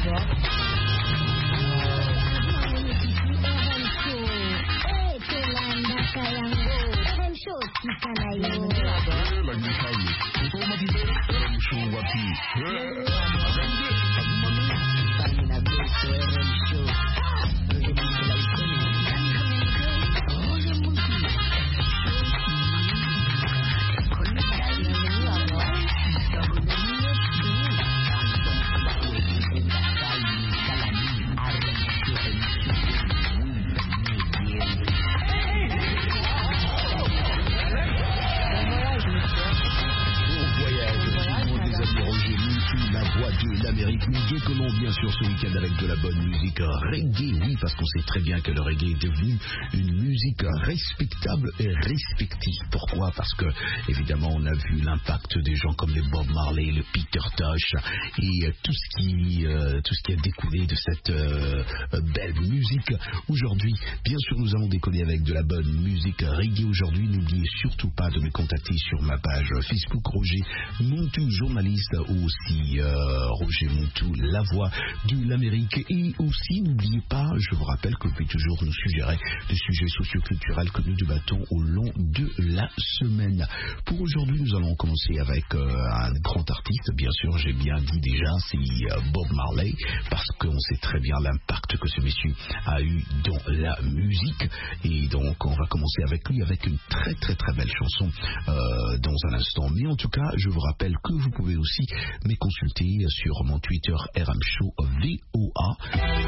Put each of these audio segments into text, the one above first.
Très bien que le reggae est devenu une musique respectable et respective. Pourquoi? Parce que, évidemment, on a vu l'impact des gens comme les Bob Marley, le Peter Tosh et tout ce qui a découlé de cette belle musique. Aujourd'hui, bien sûr, nous allons décoller avec de la bonne musique reggae. Aujourd'hui, n'oubliez surtout pas de me contacter sur ma page Facebook, Roger Montou, journaliste, ou aussi Roger Montou, la voix de l'Amérique. Et aussi, n'oubliez pas, je vous rappelle que vous pouvez toujours nous suggérer des sujets socioculturels que nous débattons au long de la semaine. Pour aujourd'hui, nous allons commencer avec un grand artiste, bien sûr, j'ai bien dit déjà, c'est Bob Marley, parce qu'on sait très bien l'impact que ce monsieur a eu dans la musique. Et donc, on va commencer avec lui, avec une très très très belle chanson dans un instant. Mais en tout cas, je vous rappelle que vous pouvez aussi me consulter sur mon Twitter RMShow VOA.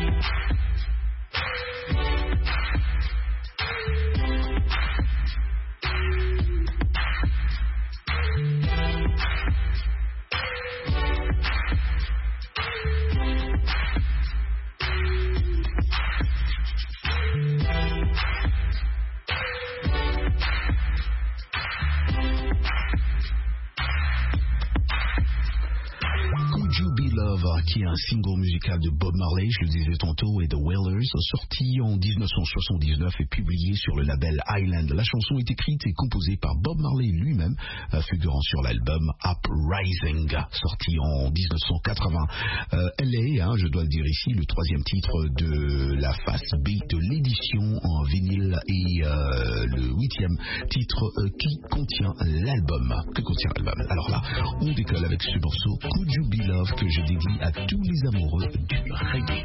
Qui est un single musical de Bob Marley, je le disais tantôt, et The Wailers, sorti en 1979 et publié sur le label Island. La chanson est écrite et composée par Bob Marley lui-même, figurant sur l'album Uprising, sorti en 1980. Elle est, je dois le dire ici, le troisième titre de la face B de l'édition en vinyle et le huitième titre qui contient l'album. Alors là, on décolle avec ce morceau Could You Be Love que je dédie à tous les amoureux du reggae.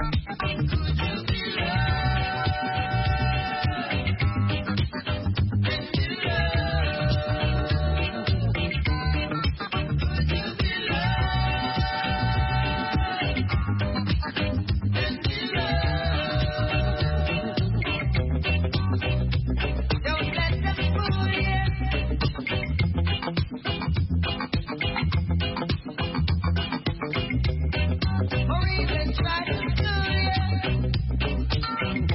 Or even try to do it.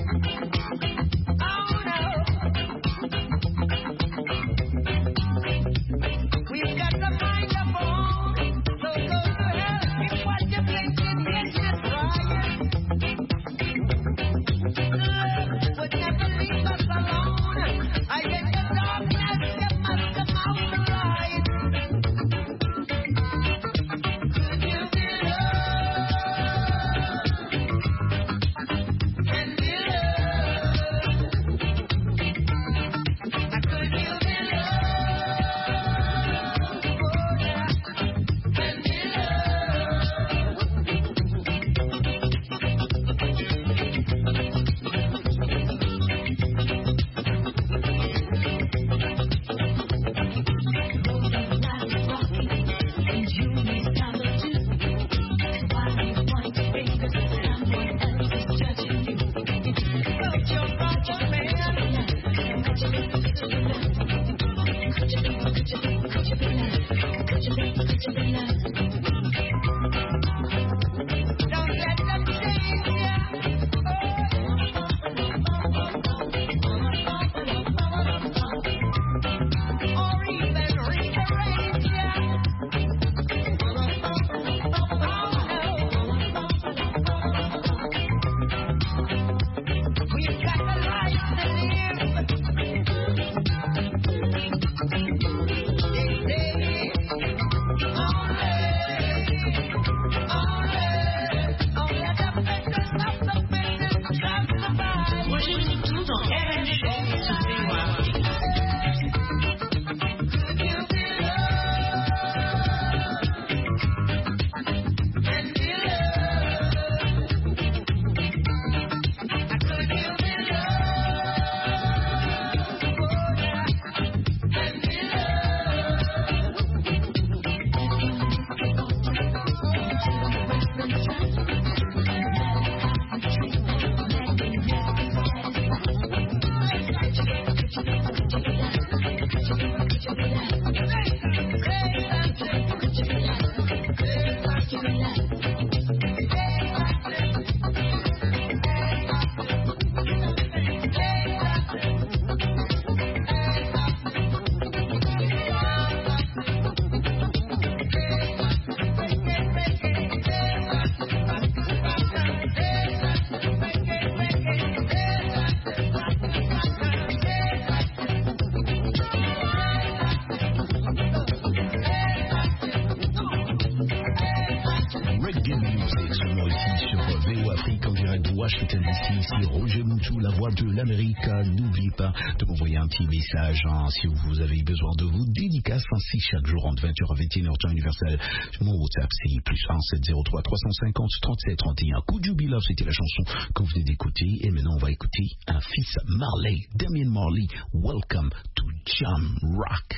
Washington DC, ici Roger Moutou, la voix de l'Amérique. N'oubliez pas de m'envoyer un petit message si vous avez besoin de vous dédicaces ainsi chaque jour entre 20h et 21h temps universel. Mon WhatsApp c'est +1 703 350 37 31. Could You Be Love, c'était la chanson que vous venez d'écouter. Et maintenant on va écouter un fils Marley, Damien Marley. Welcome to Jam Rock.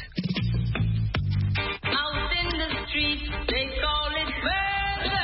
Out in the street, they call it murder.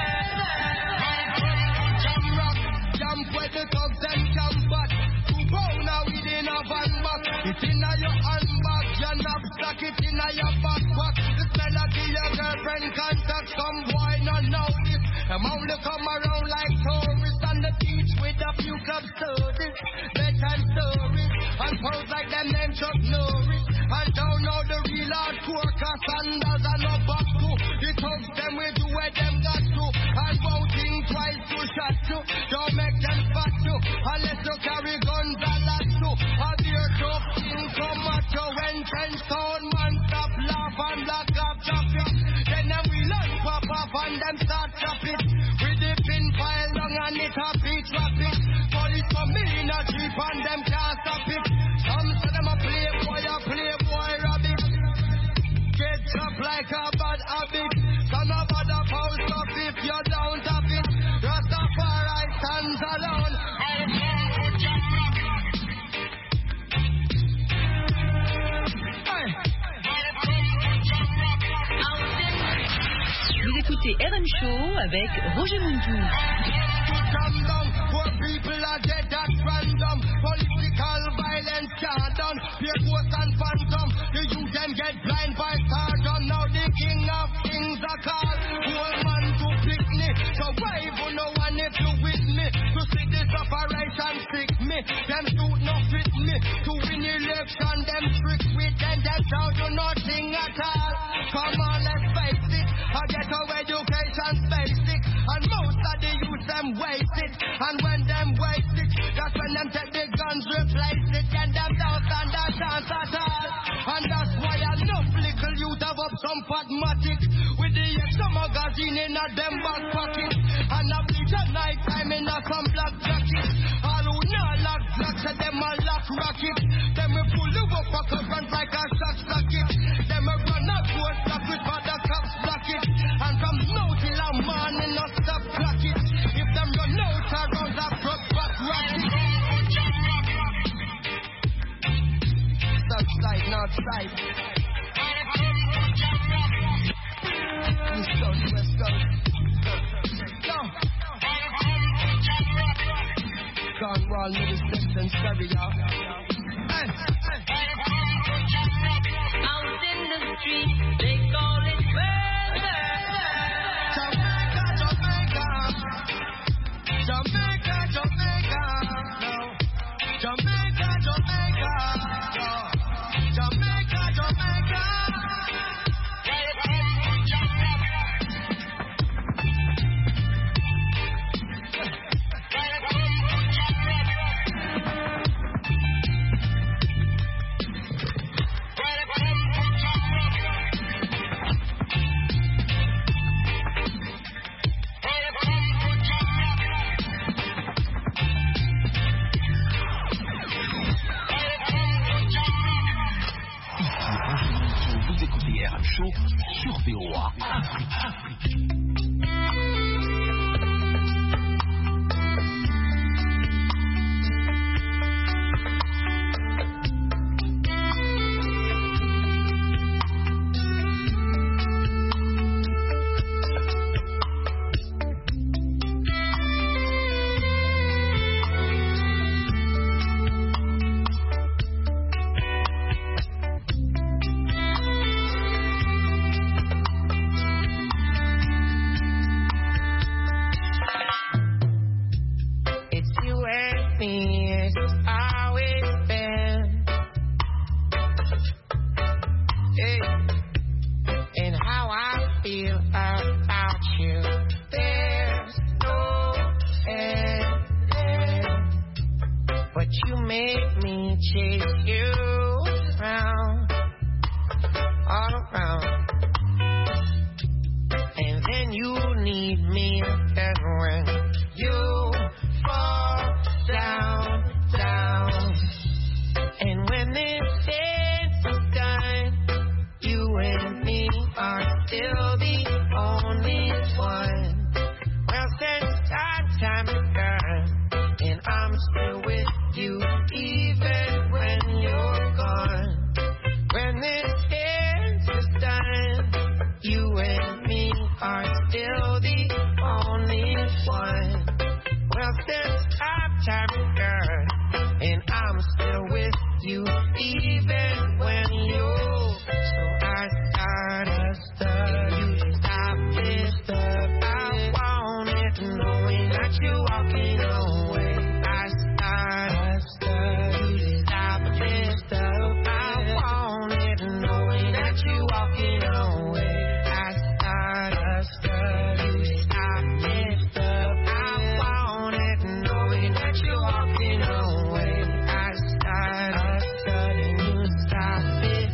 Jump where the thugs and jump back. 2 pound now within a van back. It's in your handbag, your knapsack, it's in your backpack. The smell of your girlfriend contact. Some boy not know this. Them only come around like tourists on the beach with a few club sodas, bedtime stories, and pose like them named Chuck Norris. And don't know the real hardcore, cause sandals are no back to. The thugs them will do where them got to. And won't think twice to shot you. Don't make them fat you, unless you carry guns and lots to. Have your tough thing come at you when trench town man stop laugh and black off traffic. Then them will pop off and them start chopping. With the pin file long and it happy traffic. Police come in a jeep and them can't stop it. Some say them a playboy rabbit. Get chopped like a bad habit. Son of a post up if you don't have it. Rastafari stands alone. Vous écoutez RM Show avec Roger Moutou. Poor people are dead at random. Political violence can't done. Fear ghosts and phantom. The youth them get blind by stardom. Now the king of kings are called. Poor man to pick me. So why even no one if you with me? To see this operation sick me. Them suit no fit me. To win election them trick with them. Them don't do nothing at all. Come on, let's face it. I get our education's basic. And most of the youth them waste it. And when them waste it, that's when them take the guns, replace it. Then them don't stand a chance at all. And that's why enough little youth have up some pragmatic. With the extra magazine in a them back pocket. And a bleach at night time in a some black jacket. All who not lock blocks at them a lock rocket. Them will pull you up a front like a shot socket. Them will run a post block with for the cops block it. And from now till a morning no stop clock it. If them run out around the front back rocket. South side, north side. East coast, west coast. No. Cornwall, Middlesex and Surrey, y'all. Out in the street, they call it murder. Jamaica, Jamaica. Jamaica, Jamaica. No. Jamaica, Jamaica. No. Jamaica, Jamaica. Vous écoutez RM Show sur VOA Afrique. time, girl, and I'm still with you, even when you. So I gotta stop you, stop this stuff. I want it, knowing that you're walking away. I gotta stop you, stop this stuff. I want it, knowing that you're walking away. I gotta stop you, stop this stuff. I want it, knowing that you're walking away. I gotta stop you, stop it.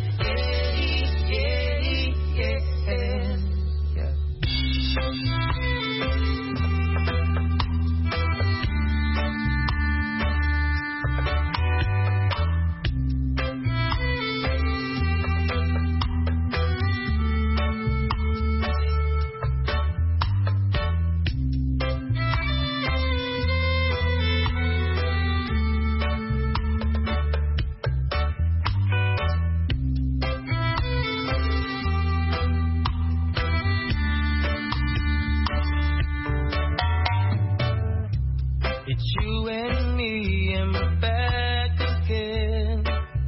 It's you and me and we're back again.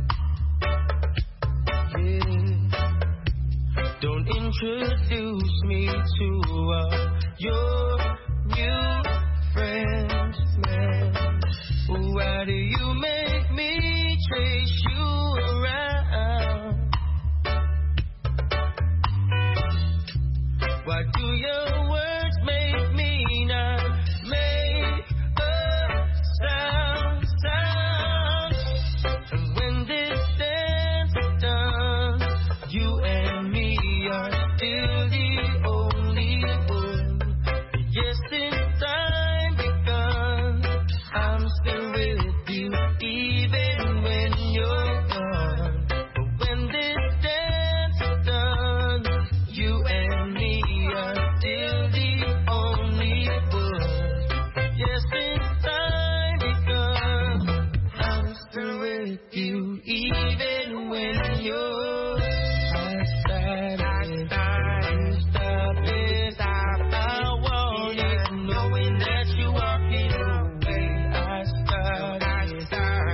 Yeah. Don't introduce me to your new friends, man. Why do you make me chase you around? Why do your words make me not make sound? And when this dance is done, you and me are still the only one. Yes, since time begun, I'm still with you, even when you're gone. But when this dance is done, you and me are still the only one. Yes, since time begun, I'm still with you, even when you're. Stop it. I want it, knowing that you're walking away. I stop it.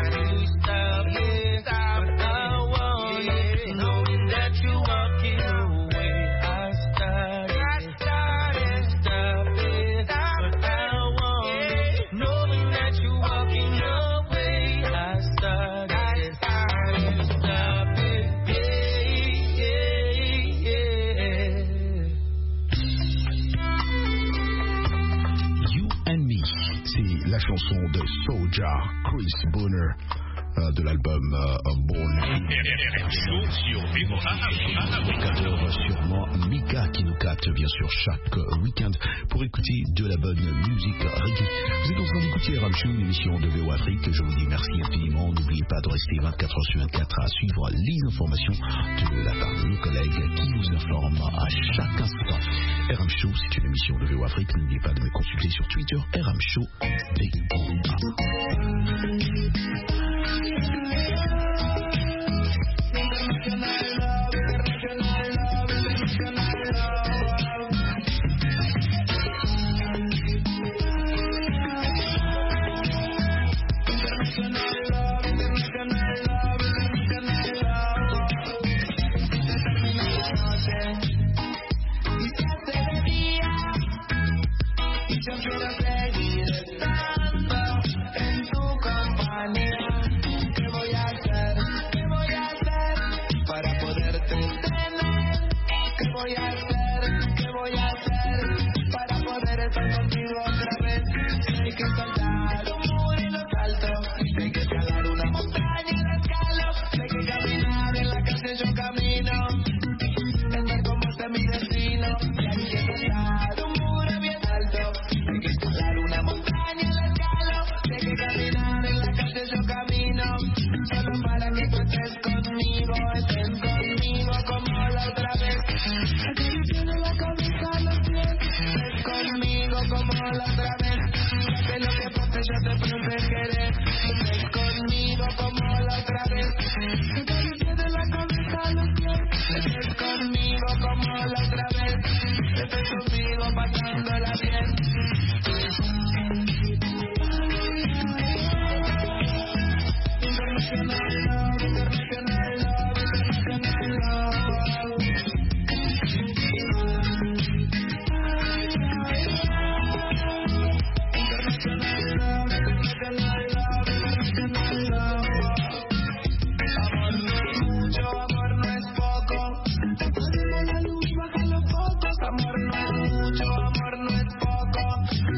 I want it, knowing that you're walking away. I stop it. But I want it, knowing that you're walking away. I stop it. You and Me, c'est la chanson de Soulja, Chris Bonner, de l'album Born. Sûrement Mika qui nous capte bien sûr chaque week-end pour écouter de la bonne musique reggae. Vous êtes en train d'écouter Ram Show, une émission de VO Afrique. Je vous dis merci infiniment. N'oubliez pas de rester 24 heures sur 24 à suivre les informations de la part de nos collègues qui vous informent à chaque instant. RM Show, c'est une émission de VO Afrique. N'oubliez pas de me consulter sur Twitter, RM Show VOA. Pasándola bien.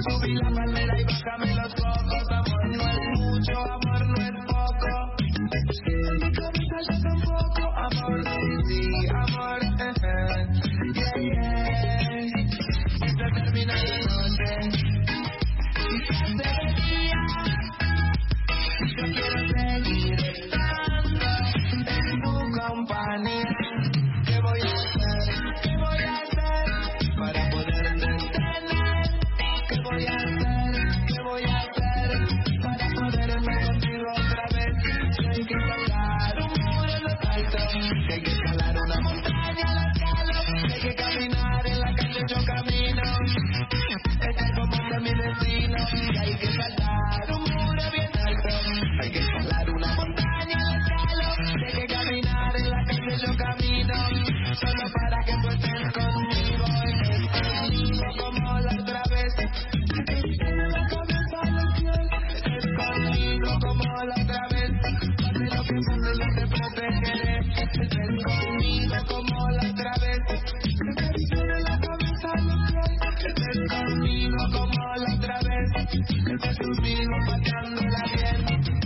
Subí la palmera y bájame los cocos. Amor no es mucho, amor no es poco. En mi cabeza ya tampoco. Amor, sí, amor, yeah, yeah. Y se termina la noche y se hace de día. Yo quiero seguir estando en tu compañía. ¿Qué voy a hacer? ¿Qué voy a hacer para poderte tener? ¿Qué voy a hacer? ¿Qué voy a hacer para poderme contigo otra vez? Que hay que saltar un muro en los altos, que hay que escalar una montaña al escalo, que hay que caminar en la calle yo camino. Este es como de mi destino, y hay que saltar un muro bien alto, hay que escalar una montaña al escalo, que hay que caminar en la calle yo camino. Solo para que tú estés conmigo, estés conmigo como la otra vez. Estés la cabeza a los pies, estés conmigo como la otra vez. Pase lo que pase, yo te protegeré. Estés conmigo como la otra vez. Estés la cabeza a los pies, estés conmigo como la otra vez. Estés conmigo pasándola bien.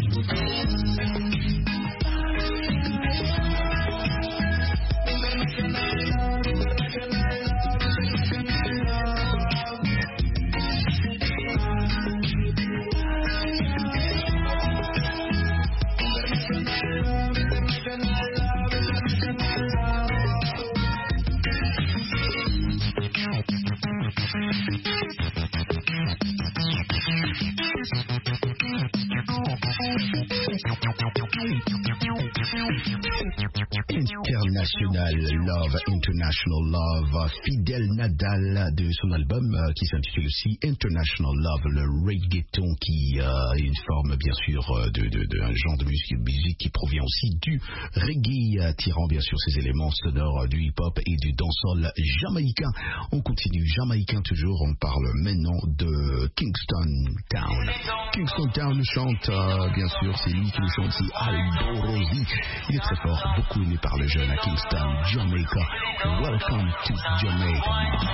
International Love, Fidel Nadal de son album qui s'intitule aussi International Love, le reggaeton qui est une forme bien sûr d'un genre de musique qui provient aussi du reggae, tirant bien sûr ses éléments sonores du hip-hop et du dancehall jamaïcain. On continue, jamaïcain toujours, on parle maintenant de Kingston Town. Kingston Town chante, bien sûr, c'est lui qui le chante, c'est Aldo Rosi. Il est très fort, beaucoup aimé par les jeunes à Kingston, Jamaica. Welcome to Jamaica.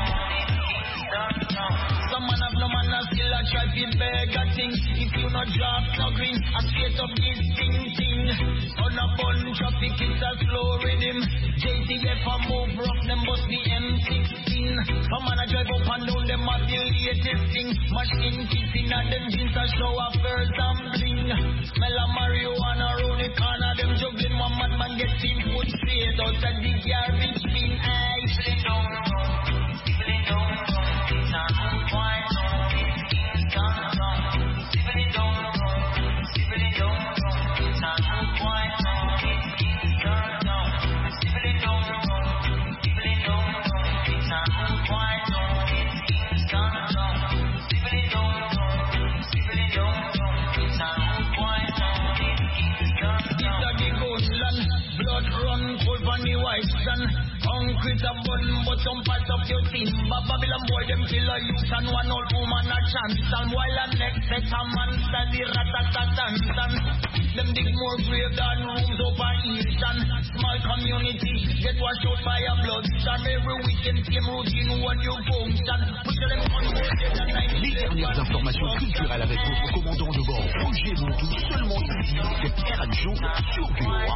Some man have no man and still a try to beg a thing. If you not drop no green, I straight up this thing. On a bun traffic, it's a slow rhythm. JTF a move rough, them must be M16. A man a drive up and down, them a the latest thing. Machine kissing at them jeans a show a first and bling. Smell a marijuana round the corner, them juggling one man get him foot straight out of the garbage bin. Aye, people don't know, people don't know. Concrete a bun, but some parts of your team. But Babylon boy, them kill a youth and one old woman a chance. And while a next set a man study rat-a-tat-tan. Them dig more grave than rooms over Eastern. Small community, get washed out by a bloodstorm. Every weekend, same routine, what you function. Push them on les dernières informations culturelles avec votre commandant de bord, Roger Montou, seulement ici, c'est Radio sur VOA.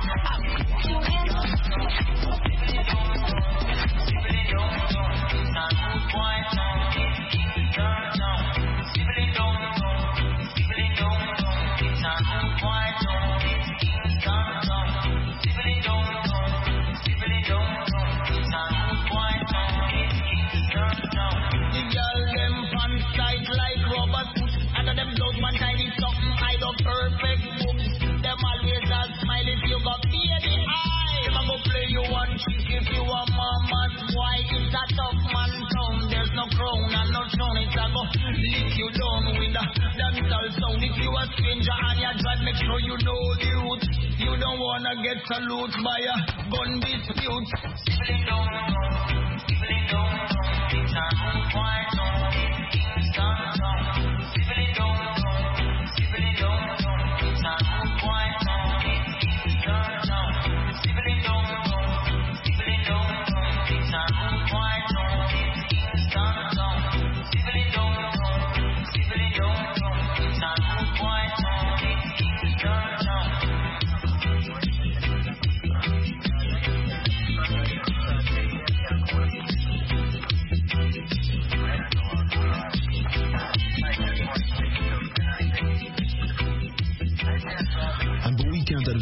Make sure you know the route. You don't wanna get salute by a gun dispute. People don't know, it's a whole quite know. It's a people don't know, it's a whole quite know. It's a people don't know, it's a whole quite know. It's a people don't know.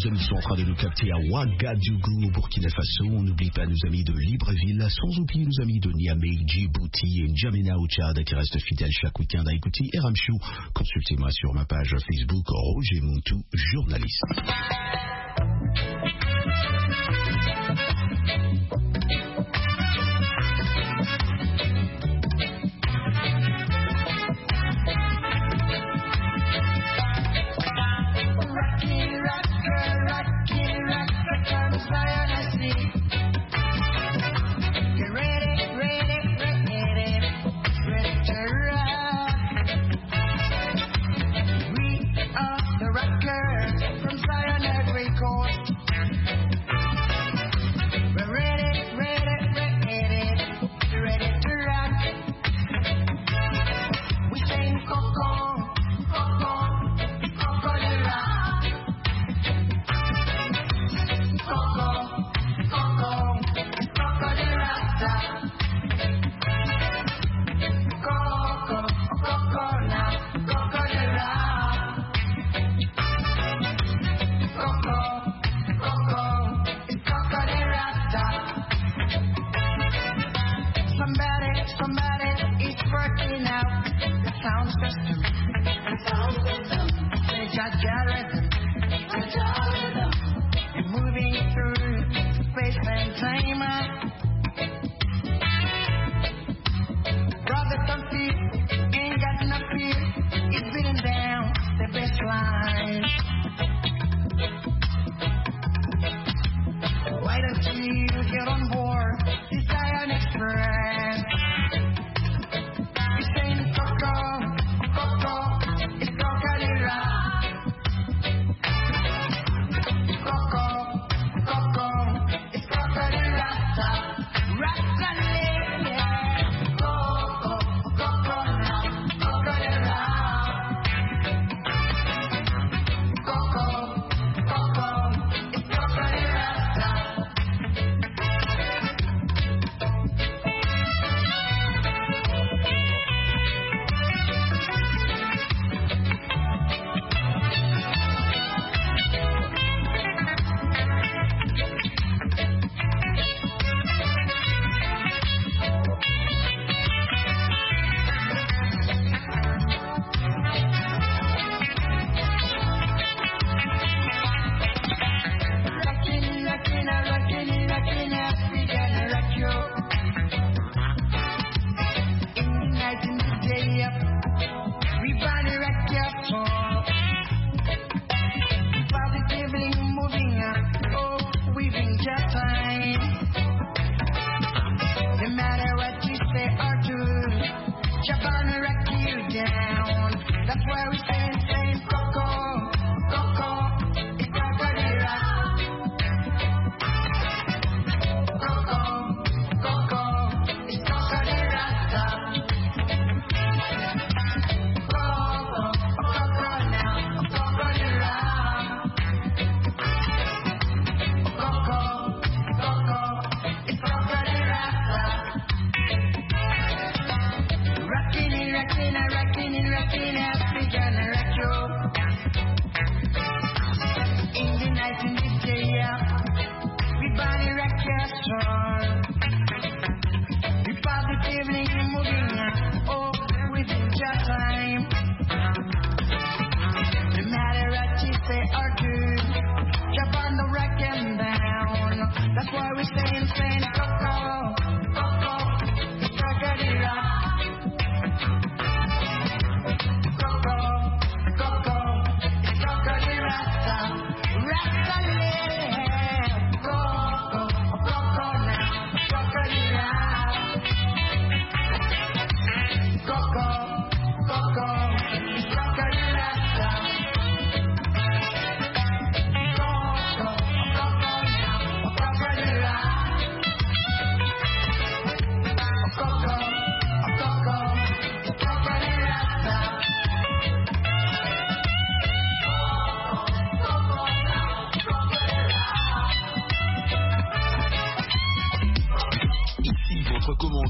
nos amis sont en train de nous capter à Ouagadougou, au Burkina Faso. On n'oublie pas nos amis de Libreville, sans oublier nos amis de Niamey, Djibouti et N'Djamena au Tchad qui restent fidèles chaque week-end à écouter RM Show. Consultez-moi sur ma page Facebook Roger Montou, journaliste. From Zion every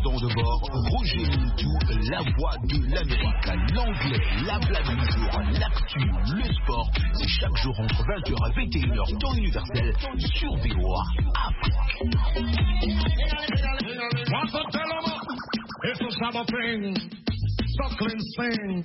Pardon de bord, Roger Mintou, la voix de l'Amérique, l'anglais, la blague du jour, l'actu, le sport. C'est chaque jour entre 20h à 21h, temps universel, sur VOA Afrique. It's a Sabbath thing, suckling sing.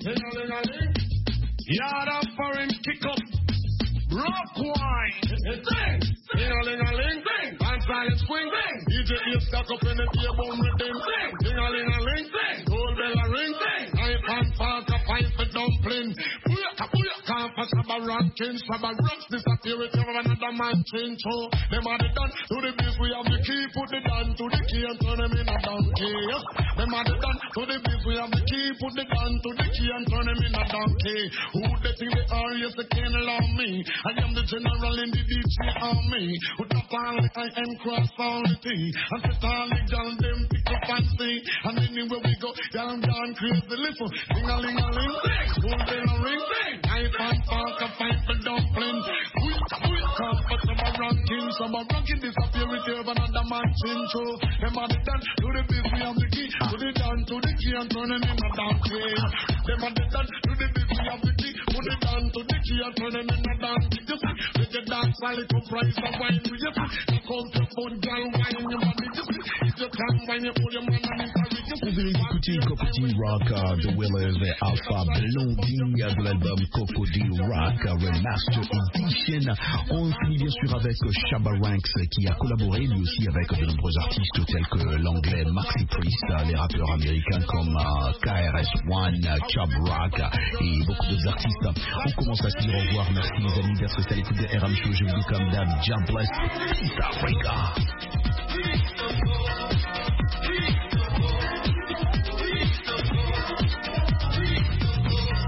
Yard up for him, kick up, rock wine. Sing, ding-a-ling-a-ling, sing. Dance like swing, sing. DJ is stuck up in the table with them, sing. Ding-a-ling-a-ling, sing. Gold bell a ring, sing. Knife and fork, a pipe for dumpling. Can't for Shabba Rankin, Shabba Rocks disappear with another man change. So them are the done to the biz, we have the key, put the down to the key and turn them in a donkey. Them are the done to the biz, we have the key, put the down to the key and turn them in a donkey. Who they think they are? Yes, they can't allow me. I am the general in the deep sea army. Who top all the I and cross all the T. And sit all the down them pick up and see. And anywhere we go, down crazy little. Ding-a-ling-a-ling, gold bell a ring, knife and fork a fight for dumpling. Come for Shabba Rankin disappear with you another man chin. So them are the done to the biz, we have the key. Put it down to the key and turn them in a donkey. Them are the done to the biz, we have the key. Put it down to the key and turn them in a donkey. Just with the dance, a little price of wine. We just come to phone, girl, wine your body. Just if you can wine, you pull your man and it's a Vous venez d'écouter Coco D Rock de Willers et Alpha Blondie de l'album Coco D Rock Remaster Edition. On finit bien sûr avec Shabba Ranks qui a collaboré lui aussi avec de nombreux artistes tels que l'anglais Maxi Priest, les rappeurs américains comme KRS-One, Chubb Rock et beaucoup d'autres artistes. On commence à se dire au revoir. Merci les amis d'être restés à l'écoute de RM Show. Je vous dis comme d'hab, Jam Bless, East Africa.